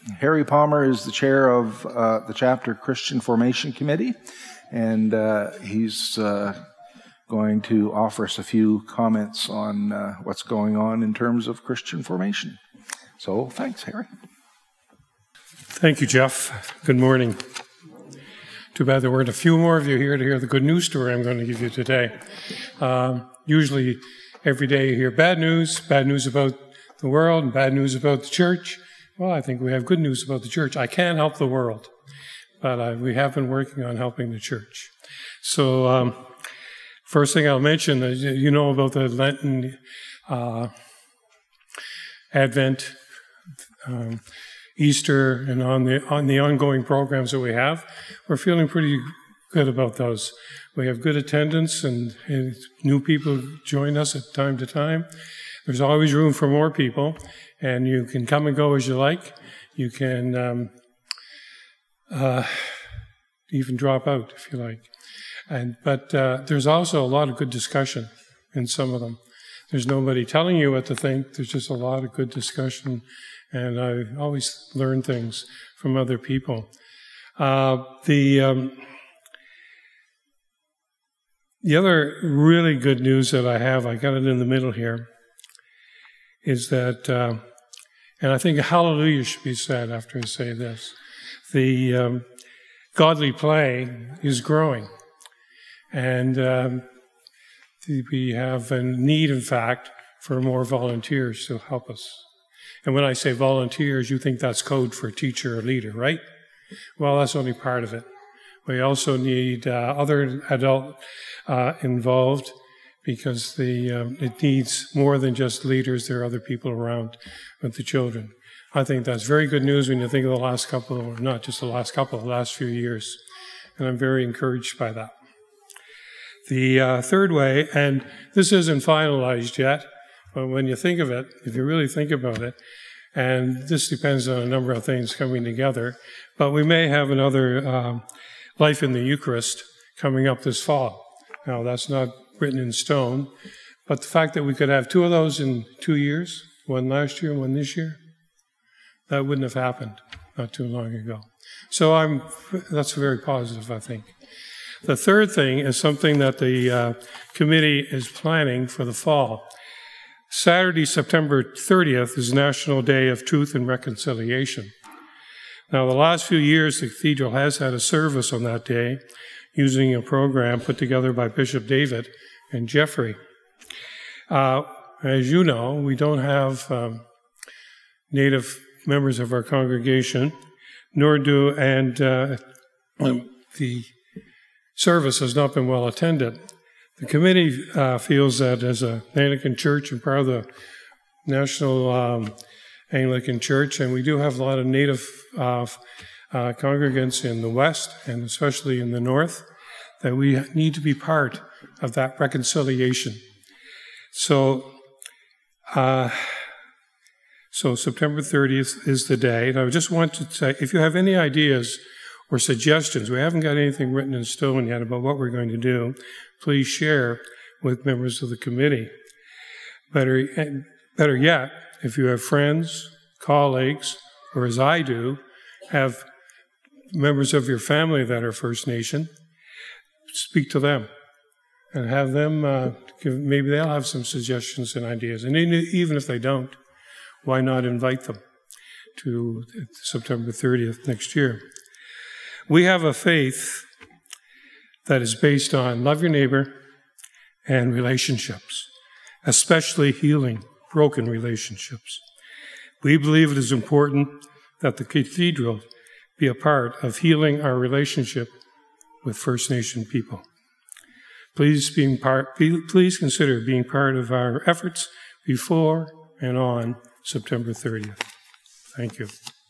Harry Palmer is the chair of the chapter Christian Formation Committee, and he's going to offer us a few comments on what's going on in terms of Christian formation. So thanks, Harry. Thank you, Jeff. Good morning. Too bad there weren't a few more of you here to hear the good news story I'm going to give you today. Usually every day you hear bad news about the world and bad news about the church. Well, I think we have good news about the church. I can't help the world, but we have been working on helping the church. So first thing I'll mention is you know about the Lenten Advent, Easter, and on the ongoing programs that we have. We're feeling pretty good about those. We have good attendance and new people join us at time to time. There's always room for more people, and you can come and go as you like. You can even drop out if you like. But there's also a lot of good discussion in some of them. There's nobody telling you what to think. There's just a lot of good discussion, and I always learn things from other people. The other really good news that I have, I got it in the middle here, is that, and I think hallelujah should be said after I say this, the godly play is growing. And we have a need, in fact, for more volunteers to help us. And when I say volunteers, you think that's code for teacher or leader, right? Well, that's only part of it. We also need other adult involved, because it needs more than just leaders. There are other people around with the children. I think that's very good news when you think of the last few years. And I'm very encouraged by that. The third way, and this isn't finalized yet, but when you think of it, if you really think about it, and this depends on a number of things coming together, but we may have another Life in the Eucharist coming up this fall. Now, that's not written in stone, but the fact that we could have two of those in 2 years, one last year and one this year, that wouldn't have happened not too long ago. So that's very positive, I think. The third thing is something that the committee is planning for the fall. Saturday, September 30th is National Day of Truth and Reconciliation. Now, the last few years, the cathedral has had a service on that day using a program put together by Bishop David and Jeffrey. As you know, we don't have Native members of our congregation, and the service has not been well attended. The committee feels that as an Anglican church and part of the National Anglican Church, and we do have a lot of Native congregants in the West and especially in the North, that we need to be part of that reconciliation. So September 30th is the day. And I just want to say, if you have any ideas or suggestions, we haven't got anything written in stone yet about what we're going to do, please share with members of the committee. Better yet, if you have friends, colleagues, or as I do, have members of your family that are First Nation, speak to them and have them, maybe they'll have some suggestions and ideas. And even if they don't, why not invite them to September 30th next year? We have a faith that is based on love your neighbor and relationships, especially healing broken relationships. We believe it is important that the cathedral be a part of healing our relationship with First Nation people. Please consider being part of our efforts before and on September 30th. Thank you.